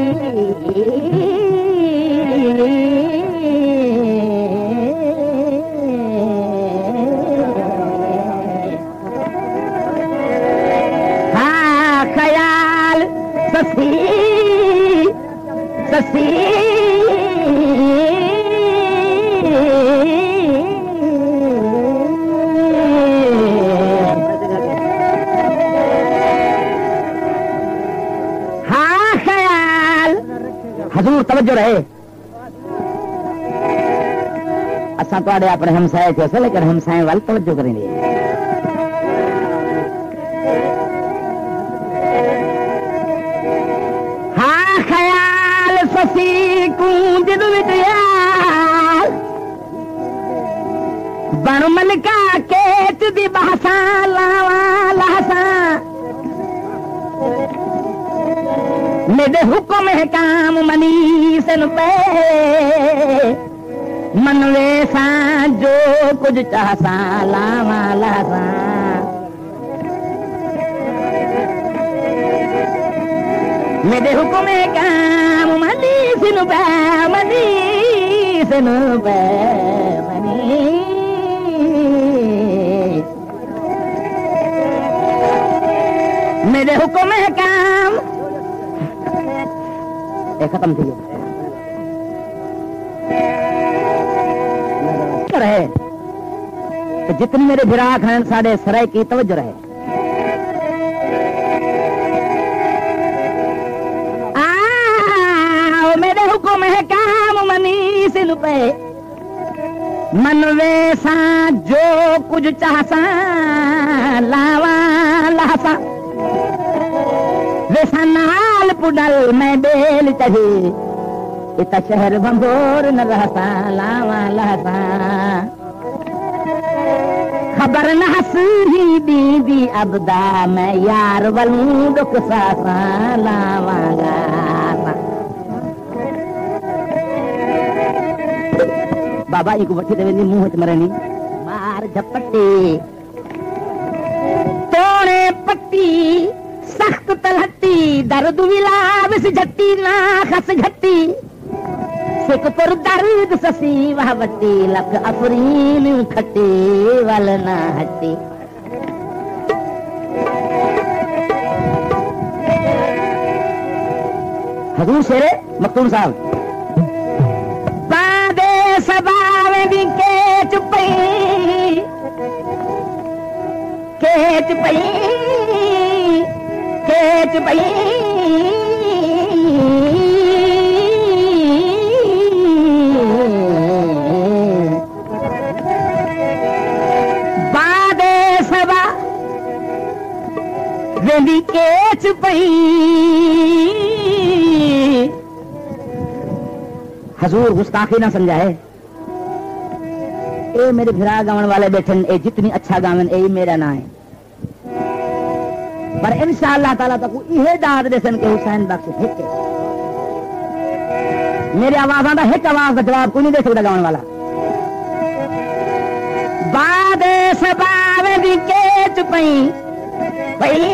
हाँ ख्याल ससी ससी हजूर तवज्जो रहे। असा तुहाडे अपने हमसाए थे लेकिन हमसाए वाल तवज्जो करेंगे। हाँ ख्याल ससी कूंज विद्याल बन मलका केत दी बहसा लावा लहसा मेरे हुक्म है काम मनी सन पे मनवे सा जो कुछ चाहसा लावा लासा मेरे हुक्म है काम मनी सन पे मनी सन पे मनी मेरे हुक्म है काम खत्म थी रहे तो जितनी मेरे भिराक हैं साढ़े सराय की तवज्जो रहे। मेरे हुक्म है काम मनी सिन पे मन वैसा जो कुछ चाहसा लावा लासा वैसा नाल पुडल मैं बेल चढ़ी इतना शहर भंगोर न रहता लावा लहता खबर न हसी दीदी अबदा मैं यार वलूं दुख सासा लावा गाता। बाबा एक वठी देवे नी मुंह च मरनी मार झपट्टी तोड़े पट्टी सख्त तलहट्टी दर्द विलास झट्टी ना खस घट्टी सिक पर दर्द ससी वह वट्टी लख अफरीन खट्टी वल ना हट्टी। हजूर शेरे मखदूम साहब बादे सबावे दी केच पई केच पई केच पई बादे सबा वेंदी केच पई। हजूर गुस्ताखी ना समझाए ए मेरे भिरा गावन वाले बैठे ए जितनी अच्छा गावन ए मेरा ना है पर इंशाअल्लाह ताला तक इहे दाद देसन के हुसैन बख्श हिक मेरे आवाज़ां दा हिक आवाज़ दा जवाब कोई नहीं दे सकदा गावन वाला। बादे सबावे दी केच पई पई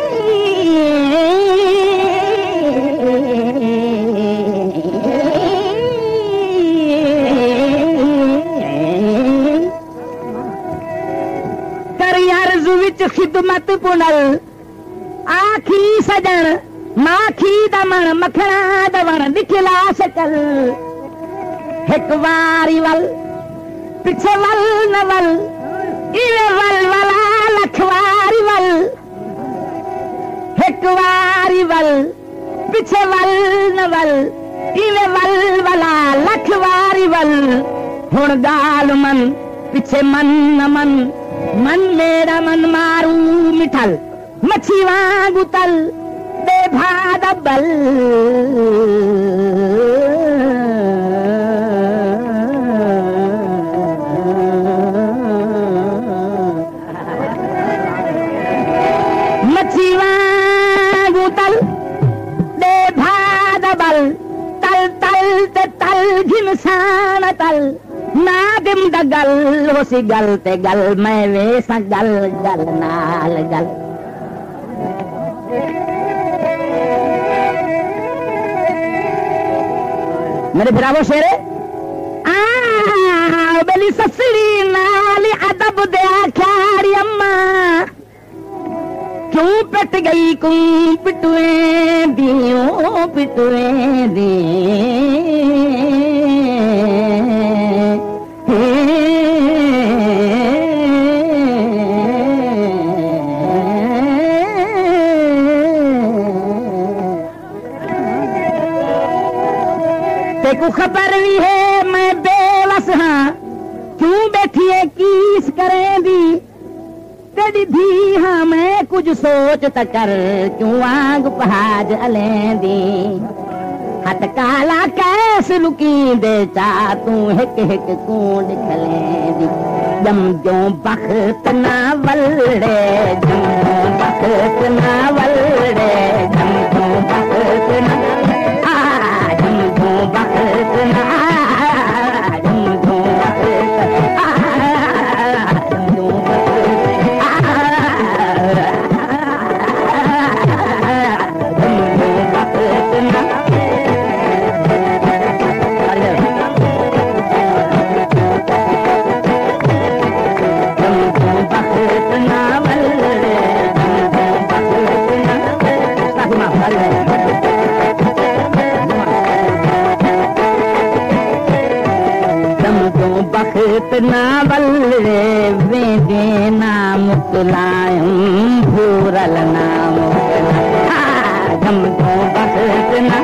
खिदमत पुनल आखी सजन माखी दमन मखना दवन दिखला सकल एक वारी वल पिछे वल नवल इवे वल वला लखवारी वल एक वारी वल पिछे वल नवल इवे वल वला लखवारी वल हुण गाल मन पिछे मन मन मन मेरा मन मारू मिठल मच्छी वांगू तल बेभाद बल मच्छी वांगू तल बेभाद बल तल तल ते तल घिमसान तल नादिम द गल हो सी गल ते गल मैं वे सा गल गल नाल गल। मेरे बिरावो शेरे बेली ससड़ी नाली अदब दे आख्यारी अम्मा क्यों पिट गई क्यों पिटुए दियो पिटुए दी तेको खबर भी है मैं बेवस हाँ क्यों बैठी है किस करें दी तेरी धी हाँ मैं कुछ सोच तकर क्यों आग पहाज अलेंदी हथ काला कैस लुकी दे चा तू हिक हिक कूंड खलेंदी जम जो बख्त ना वलड़े जम जो बख्त ना वलड़े जम जो बख्त ना जम जो बख्त ना जम जो बख्त नावल वेदे नाम मुकलायम भूरल नाम जम जो बख्त ना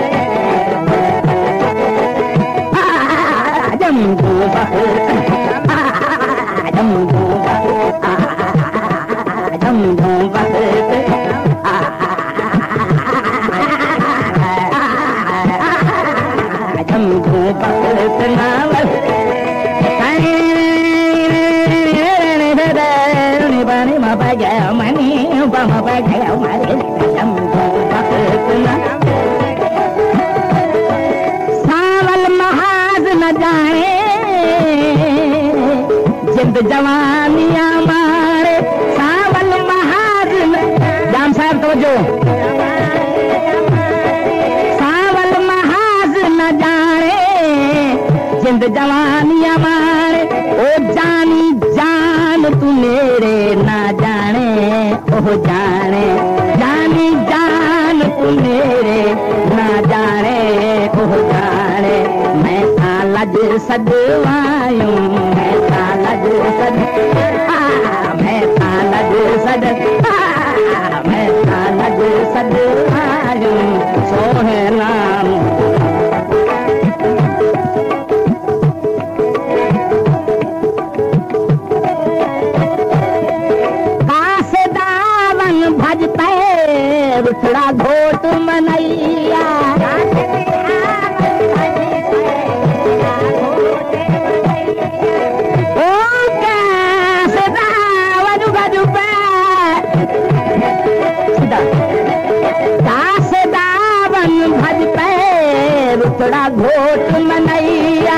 जम जो बख्त जम जो बख्त जम जो बख्त जम जो बख्त नावल सावल महाज न जाए जिंद जवानिया मारे सावल महाज न जाम साहब तो जो सावल महाज न जाए जिंद जवानिया मारे ओ जानी जान तू मेरे ना जाने ओह जाने जानी जान तू मेरे ना जाने ओह जाने मैं लज सदवायूं मैं लज सद मैं लज सद मैं लज सदवायूं सोहे नाम थोड़ा घोट मनैया ओ कैसे दावन बजू पे कैसे दावन भज पे थोड़ा घोट मनैया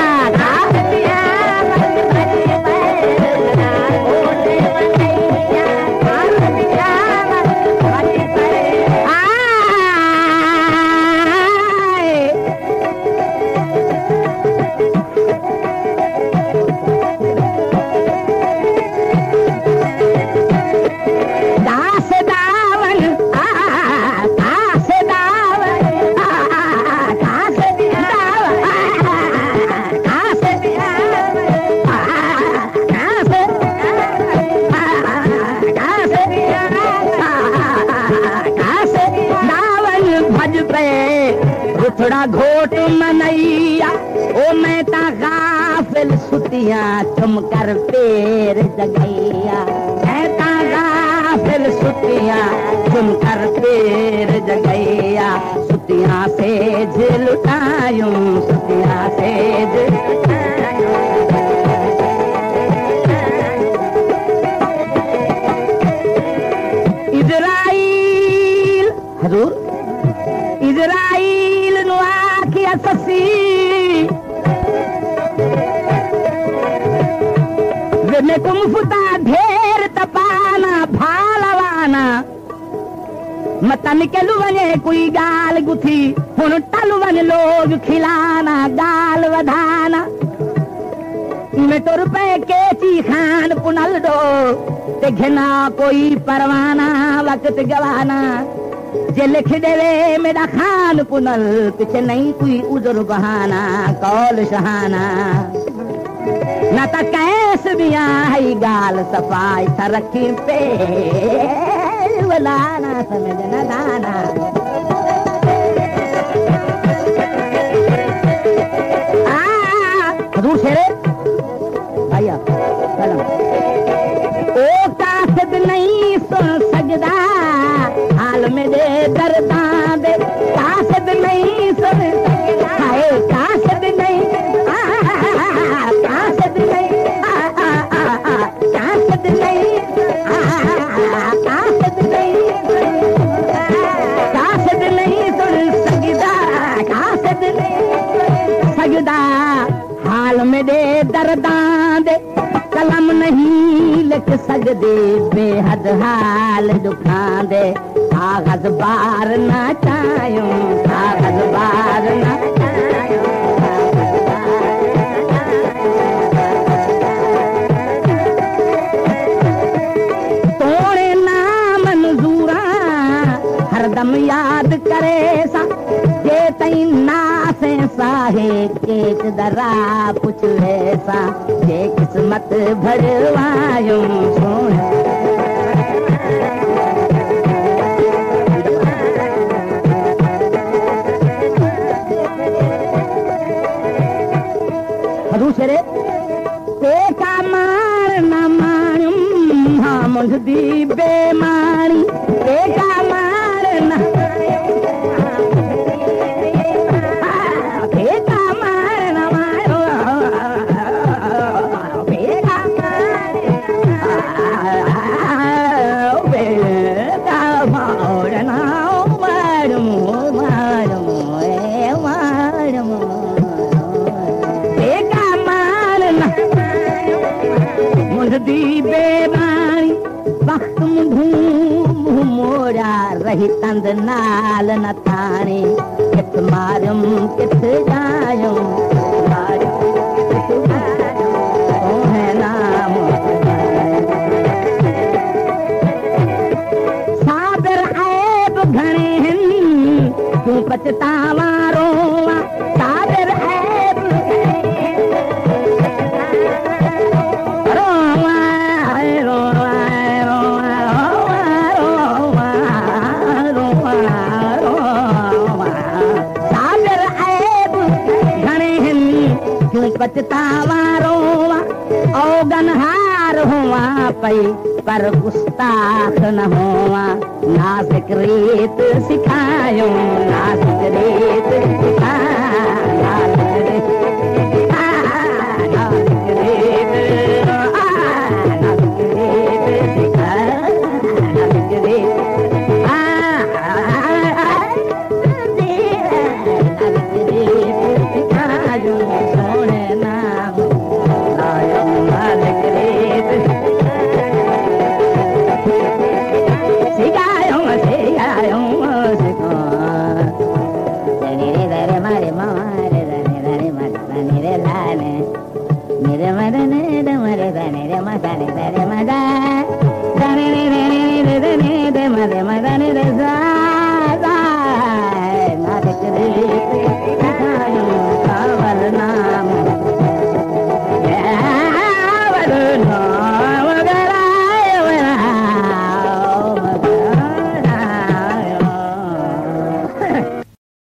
थोड़ा घोट मनैया ओ मैं ता गाफिल सुतियां तुम कर पेर जगैया मैं ता गाफिल सुतियां तुम कर पेर जगैया सुतियां से झलुटायूं सुतियां से इजराइल हजूर इजराइल नुआखिया ससी विने कुम फुता ढेर तपाना भालवाना मत निकलू वञे कोई ॻाल्हि गुथी हुन टल वञ लोग खिलाना ॻाल्हि वधाना में तुर पे केची खान पुनल दो ते घिना कोई परवाना वक्त गवाना जे लिख देवे मेरा खान पुनल पीछे नहीं कोई उजर बहाना कौल शहाना न त कैस भी आई गाल सफाई तरक्की पे वलाना समझ न दाना हजूर शेरे भैया ओ कासद नहीं सुन सकदा हाल में दे दर्दा दे कासद नहीं सुन सकदा हाय कासद नहीं कासद नहीं कासद नहीं कासद नहीं कासद नहीं सुन सकदा कासद नहीं सकदा हाल में दे दर्दा दे कलम नहीं लिख सकदे बेहद हाल दुखा दे कागज बार ना चायो कागज बार ना चायो तोड़े नाम मंजूरा हरदम याद करे सा जे तई नासे साहे केक दरा पुछले सा जे किस्मत भरवायो सोन दूसरे ते का मार न मारूं हाँ मुझदी बेमारी ते का मार न दी बेमारी वक्त मुंधू मोरा रही तंद नाल न थाने किथ मारूं किथ जायूं नाम साबिर ऐब घणे हिन तूं पछतावा रोवा साबिर ऐब पछतावा रोवा औगनहार हुआ पई पर गुस्ताख न हुआ नाज़िक रीत सिखायो नाज़िक रीत सिखा नाज़िक रीत नाज़िक रीत नाज़िक रीत सिखा नाज़िक रीत mother,